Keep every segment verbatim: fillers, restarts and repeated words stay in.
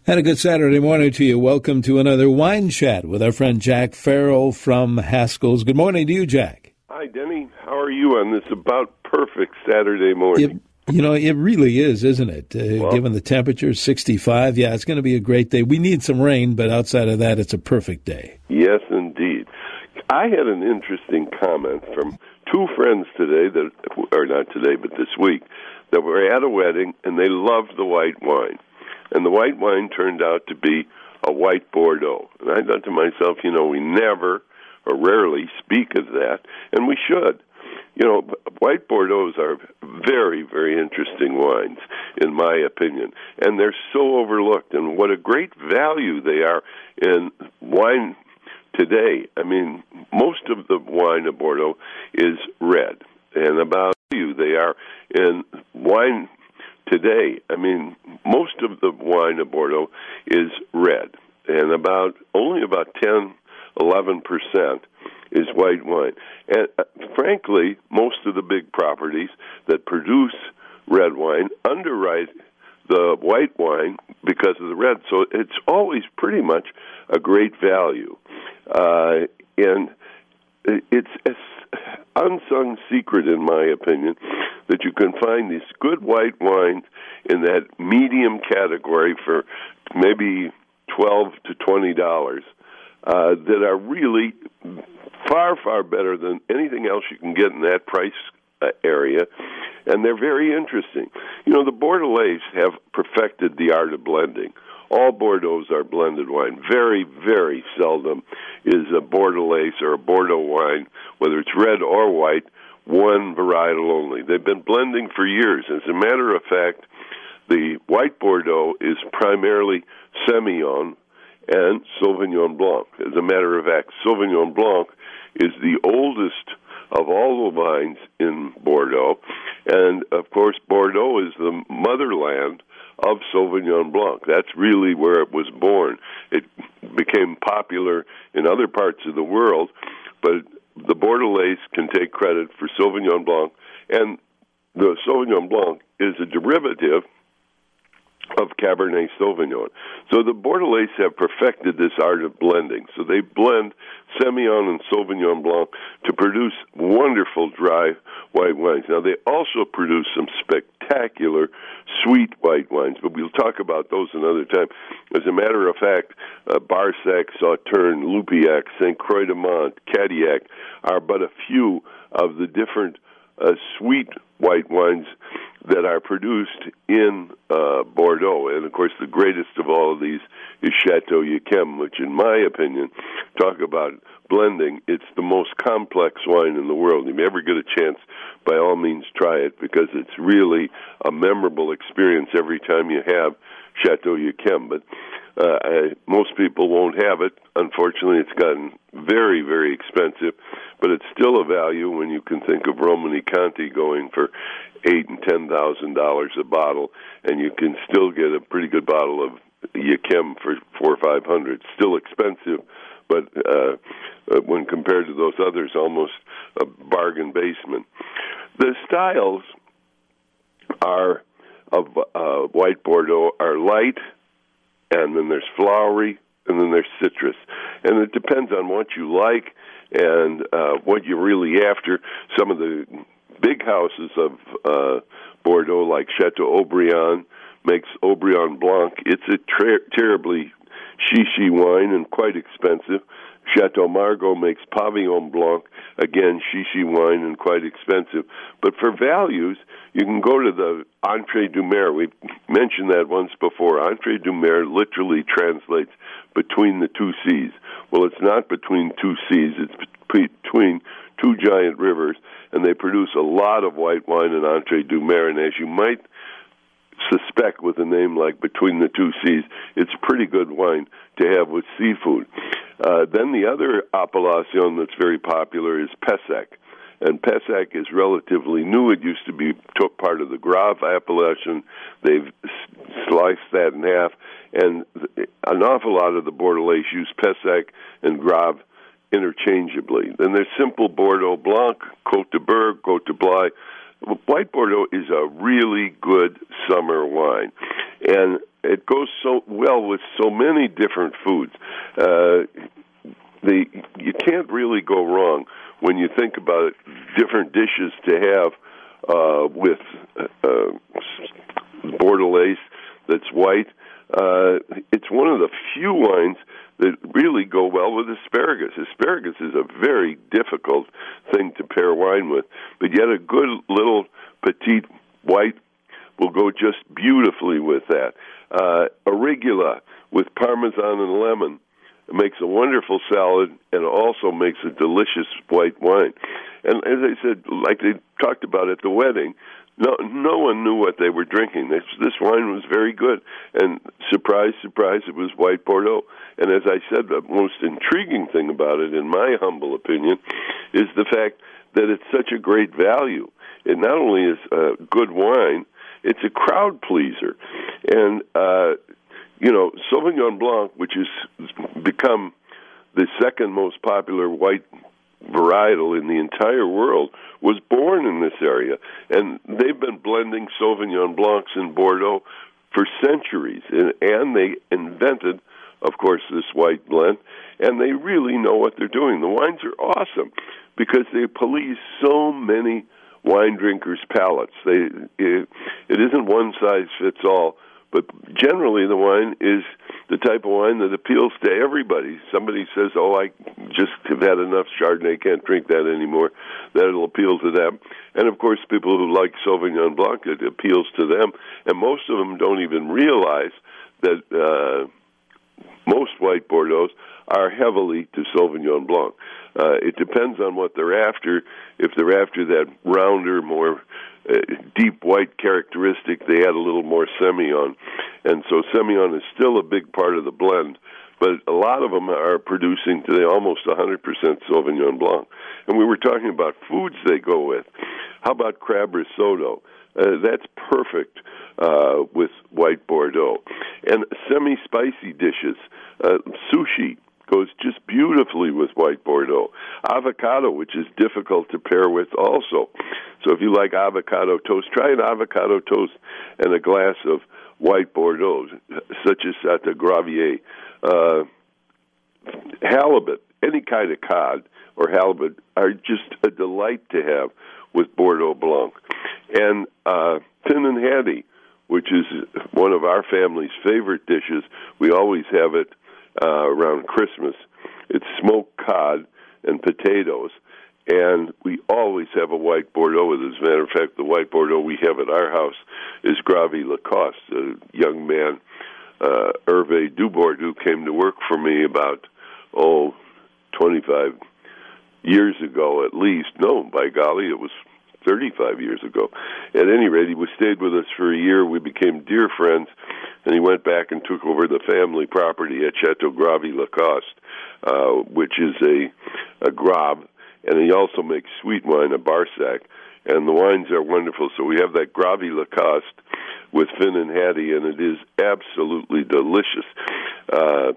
And a good Saturday morning to you. Welcome to another Wine Chat with our friend Jack Farrell from Haskell's. Good morning to you, Jack. Hi, Denny. How are you on this about perfect Saturday morning? It, you know, it really is, isn't it? Uh, well, given the temperature, sixty-five. Yeah, it's going to be a great day. We need some rain, but outside of that, it's a perfect day. Yes, indeed. I had an interesting comment from two friends today, that, or not today, but this week, that were at a wedding, and they loved the white wine. And the white wine turned out to be a white Bordeaux. And I thought to myself, you know, we never or rarely speak of that, and we should. You know, white Bordeaux are very, very interesting wines, in my opinion, and they're so overlooked, and what a great value they are in wine today. I mean, most of the wine of Bordeaux is red, and about you they are in wine today. I mean, most of the wine of Bordeaux is red, and about only about ten, eleven percent is white wine. And uh, frankly, most of the big properties that produce red wine underwrite the white wine because of the red. So it's always pretty much a great value. Uh, and it's an unsung secret, in my opinion, that you can find these good white wines in that medium category for maybe twelve to twenty dollars uh, that are really far, far better than anything else you can get in that price uh, area, and they're very interesting. You know, the Bordelais have perfected the art of blending. All Bordeaux are blended wine. Very, very seldom is a Bordelais or a Bordeaux wine, whether it's red or white, one varietal only. They've been blending for years. As a matter of fact, the white Bordeaux is primarily Semillon and Sauvignon Blanc. As a matter of fact, Sauvignon Blanc is the oldest of all the vines in Bordeaux. And, of course, Bordeaux is the motherland of Sauvignon Blanc. That's really where it was born. It became popular in other parts of the world, but the Bordelais can take credit for Sauvignon Blanc, and the Sauvignon Blanc is a derivative of Cabernet Sauvignon. So the Bordelais have perfected this art of blending. So they blend Semillon and Sauvignon Blanc to produce wonderful dry white wines. Now, they also produce some spectacular sweet white wines, but we'll talk about those another time. As a matter of fact, uh, Barsac, Sauternes, Lupiac, Saint Croix de Mont, Cadillac are but a few of the different uh, sweet white wines that are produced in uh, Bordeaux. And, of course, the greatest of all of these is Chateau Yquem, which, in my opinion, talk about blending, it's the most complex wine in the world. If you ever get a chance, by all means, try it, because it's really a memorable experience every time you have Chateau Yquem. But uh, I, most people won't have it. Unfortunately, it's gotten very, very expensive, but it's still a value when you can think of Romanée-Conti going for eight and ten thousand dollars a bottle, and you can still get a pretty good bottle of Yquem for four or five hundred. Still expensive, but uh, when compared to those others, almost a bargain basement. The styles are of uh, white Bordeaux are light, and then there's flowery, and then there's citrus, and it depends on what you like and uh, what you're really after. Some of the big houses of uh, Bordeaux, like Chateau Haut-Brion, makes Haut-Brion Blanc. It's a ter- terribly chichi wine and quite expensive. Chateau Margaux makes Pavillon Blanc, again, chichi wine and quite expensive. But for values, you can go to the Entrée du Mer. We've mentioned that once before. Entrée du Mer literally translates between the two seas. Well, it's not between two seas. It's between two giant rivers, and they produce a lot of white wine in Entrée du Mer. And as you might suspect with a name like Between the Two Seas, it's pretty good wine to have with seafood. Uh, then the other appellation that's very popular is Pessac. And Pessac is relatively new. It used to be took part of the Grave appellation. They've sliced that in half. And an awful lot of the Bordelais use Pessac and Grave interchangeably. Then there's simple Bordeaux Blanc, Côte de Berg, Côte de Blaye. White Bordeaux is a really good summer wine. And it goes so well with so many different foods. Uh, the you can't really go wrong when you think about different dishes to have uh, with uh, Bordelaise that's white. Uh, it's one of the few wines that really go well with asparagus. Asparagus is a very difficult thing to pair wine with, but yet a good little petite white will go just beautifully with that. Uh, Arugula with Parmesan and lemon makes a wonderful salad and also makes a delicious white wine. And as I said, like they talked about at the wedding, no no one knew what they were drinking. This, this wine was very good. And surprise, surprise, it was white Bordeaux. And as I said, the most intriguing thing about it, in my humble opinion, is the fact that it's such a great value. It not only is a good wine, it's a crowd pleaser. And, uh, you know, Sauvignon Blanc, which has become the second most popular white varietal in the entire world, was born in this area. And they've been blending Sauvignon Blancs in Bordeaux for centuries. And, and they invented, of course, this white blend. And they really know what they're doing. The wines are awesome because they police so many wine drinkers' palates. They, it, it isn't one size fits all, but generally the wine is the type of wine that appeals to everybody. Somebody says, oh, I just have had enough Chardonnay, can't drink that anymore. That'll appeal to them. And, of course, people who like Sauvignon Blanc, it appeals to them. And most of them don't even realize that uh, most white Bordeaux are heavily to Sauvignon Blanc. Uh, it depends on what they're after. If they're after that rounder, more uh, deep white characteristic, they add a little more Semillon. And so Semillon is still a big part of the blend, but a lot of them are producing today almost one hundred percent Sauvignon Blanc. And we were talking about foods they go with. How about crab risotto? Uh, that's perfect uh, with white Bordeaux. And semi-spicy dishes, uh, sushi, goes just beautifully with white Bordeaux. Avocado, which is difficult to pair with also. So if you like avocado toast, try an avocado toast and a glass of white Bordeaux, such as at the Gravier. Uh, halibut, any kind of cod or halibut are just a delight to have with Bordeaux Blanc. And uh, Fin and Hattie, which is one of our family's favorite dishes. We always have it Uh, around Christmas. It's smoked cod and potatoes, and we always have a white Bordeaux with it. As a matter of fact, the white Bordeaux we have at our house is Gravi Lacoste, a young man, uh, Hervé Dubord, who came to work for me about, oh, twenty-five years ago at least. No, by golly, it was thirty-five years ago. At any rate, he was stayed with us for a year. We became dear friends, and he went back and took over the family property at Chateau Gravi Lacoste, uh, which is a, a Grave, and he also makes sweet wine, a Barsac, and the wines are wonderful. So we have that Gravi Lacoste with Fin and Hattie, and it is absolutely delicious. Uh,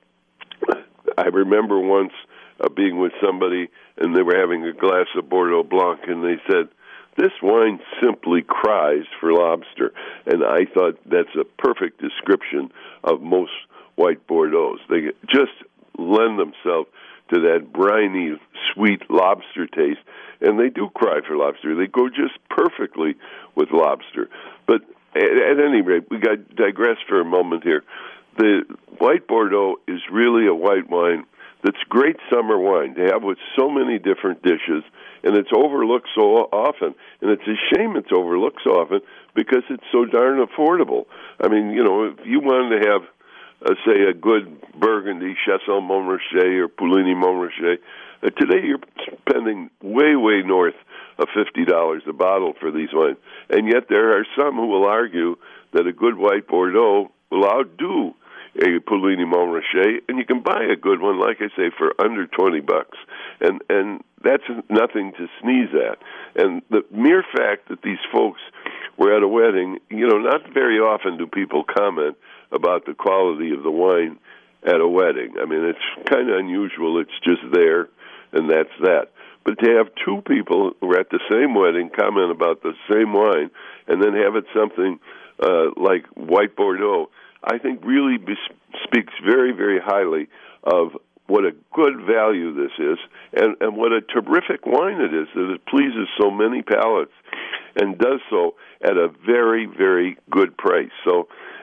I remember once uh, being with somebody, and they were having a glass of Bordeaux Blanc, and they said, this wine simply cries for lobster. And I thought that's a perfect description of most white Bordeaux. They just lend themselves to that briny, sweet lobster taste, and they do cry for lobster. They go just perfectly with lobster. But at, at any rate, we got to digress for a moment here. The white Bordeaux is really a white wine that's great summer wine to have with so many different dishes, and it's overlooked so often. And it's a shame it's overlooked so often because it's so darn affordable. I mean, you know, if you wanted to have, uh, say, a good Burgundy, Chassagne Montrachet or Puligny Montrachet, uh, today you're spending way, way north of fifty dollars a bottle for these wines. And yet there are some who will argue that a good white Bordeaux will outdo a Puligny Montrachet, and you can buy a good one, like I say, for under twenty bucks, and and that's nothing to sneeze at. And the mere fact that these folks were at a wedding, you know, not very often do people comment about the quality of the wine at a wedding. I mean, it's kind of unusual. It's just there, and that's that. But to have two people who are at the same wedding comment about the same wine, and then have it something uh, like white Bordeaux, I think really bes- speaks very, very highly of what a good value this is, and, and what a terrific wine it is, that it pleases so many palates and does so at a very, very good price. So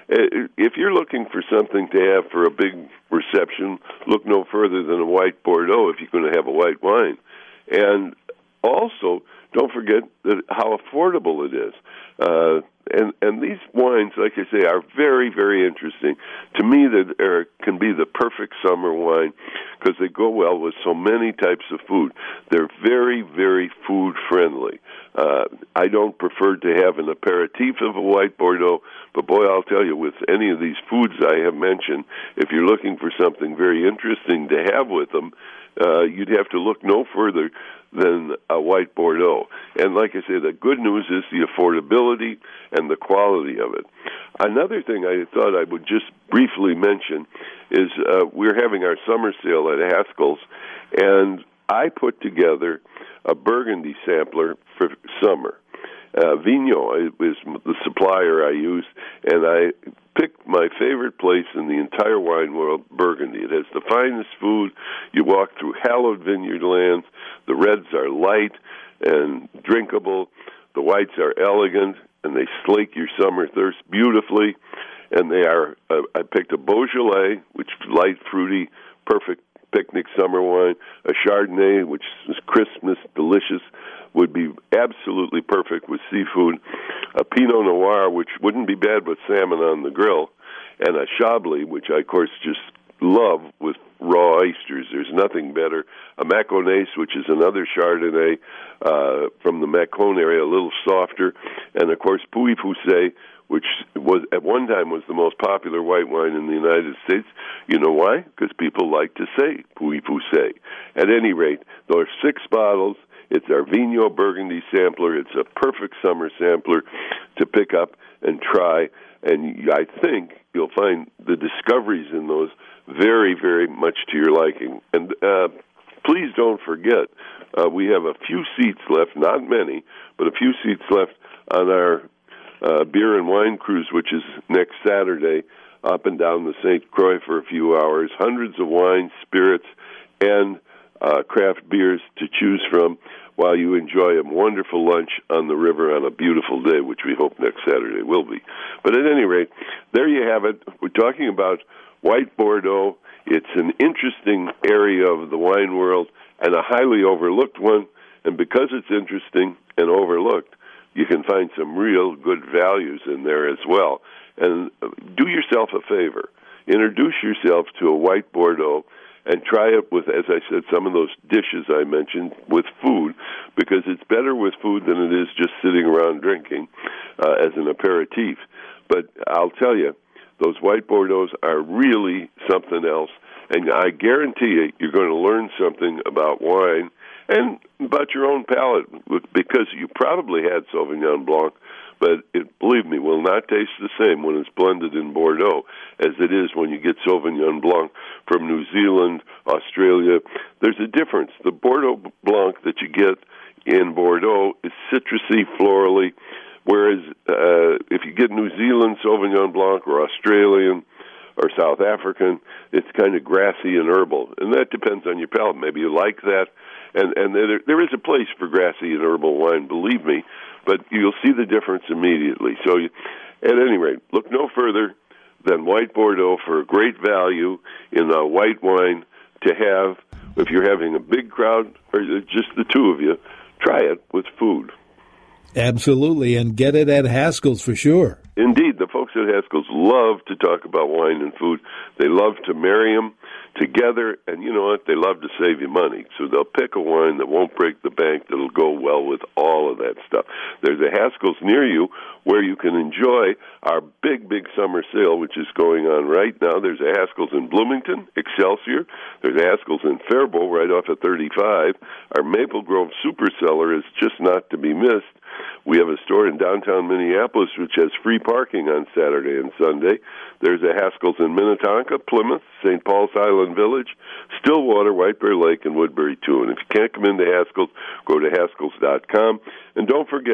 if you're looking for something to have for a big reception, look no further than a white Bordeaux if you're going to have a white wine. And also, don't forget that how affordable it is. Uh, and, and these wines, like I say, are very, very interesting. To me, they are, can be the perfect summer wine because they go well with so many types of food. They're very, very food-friendly. Uh, I don't prefer to have an aperitif of a white Bordeaux, but boy, I'll tell you, with any of these foods I have mentioned, if you're looking for something very interesting to have with them, uh, you'd have to look no further than a white Bordeaux. And like I say, the good news is the affordability and the quality of it. Another thing I thought I would just briefly mention is uh, we're having our summer sale at Haskell's, and I put together a Burgundy sampler for summer. Uh, Vigneault is the supplier I used, and I picked my favorite place in the entire wine world, Burgundy. It has the finest food. You walk through hallowed vineyard lands. The reds are light and drinkable. The whites are elegant, and they slake your summer thirst beautifully. And they are, uh, I picked a Beaujolais, which is light, fruity, perfect picnic summer wine. A Chardonnay, which is Christmas, delicious, would be absolutely perfect with seafood. A Pinot Noir, which wouldn't be bad with salmon on the grill. And a Chablis, which I, of course, just love with raw oysters. There's nothing better. A Mâconnais, which is another Chardonnay uh, from the Mâcon area, a little softer. And, of course, Pouilly-Fuissé, which was at one time was the most popular white wine in the United States. You know why? Because people like to say Pouilly-Fuissé. At any rate, there are six bottles. It's our Vigneault Burgundy sampler. It's a perfect summer sampler to pick up and try. And I think you'll find the discoveries in those very, very much to your liking. And uh, please don't forget, uh, we have a few seats left, not many, but a few seats left on our uh, beer and wine cruise, which is next Saturday, up and down the Saint Croix for a few hours. Hundreds of wines, spirits, and uh, craft beers to choose from while you enjoy a wonderful lunch on the river on a beautiful day, which we hope next Saturday will be. But at any rate, there you have it. We're talking about white Bordeaux. It's an interesting area of the wine world and a highly overlooked one. And because it's interesting and overlooked, you can find some real good values in there as well. And do yourself a favor. Introduce yourself to a white Bordeaux and try it with, as I said, some of those dishes I mentioned with food, because it's better with food than it is just sitting around drinking uh, as an aperitif. But I'll tell you, those white Bordeaux are really something else, and I guarantee you you're going to learn something about wine and about your own palate, because you probably had Sauvignon Blanc, but it, believe me, will not taste the same when it's blended in Bordeaux as it is when you get Sauvignon Blanc from New Zealand, Australia. There's a difference. The Bordeaux Blanc that you get in Bordeaux is citrusy, florally, whereas uh, if you get New Zealand Sauvignon Blanc or Australian or South African, it's kind of grassy and herbal, and that depends on your palate. Maybe you like that, and, and there, there is a place for grassy and herbal wine, believe me, but you'll see the difference immediately. So, you, at any rate, look no further than white Bordeaux for a great value in a white wine to have. If you're having a big crowd or just the two of you, try it with food. Absolutely, and get it at Haskell's for sure. Indeed, the folks at Haskell's love to talk about wine and food. They love to marry them together, and you know what? They love to save you money. So they'll pick a wine that won't break the bank, that'll go well with all of that stuff. There's a Haskell's near you where you can enjoy our big, big summer sale, which is going on right now. There's a Haskell's in Bloomington, Excelsior. There's a Haskell's in Faribault, right off of thirty-five. Our Maple Grove Super Cellar is just not to be missed. We have a store in downtown Minneapolis which has free parking on Saturday and Sunday. There's a Haskell's in Minnetonka, Plymouth, Saint Paul's Island Village, Stillwater, White Bear Lake, and Woodbury, too. And if you can't come into Haskell's, go to Haskells dot com. And don't forget,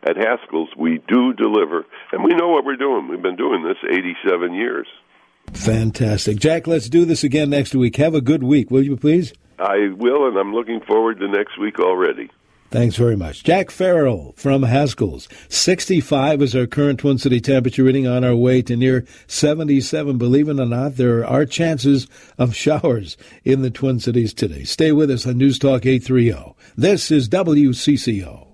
at Haskell's, we do deliver, and we know what we're doing. We've been doing this eighty-seven years. Fantastic. Jack, let's do this again next week. Have a good week, will you please? I will, and I'm looking forward to next week already. Thanks very much. Jack Farrell from Haskell's. sixty-five is our current Twin City temperature reading, on our way to near seventy-seven. Believe it or not, there are chances of showers in the Twin Cities today. Stay with us on News Talk eight thirty. This is W C C O.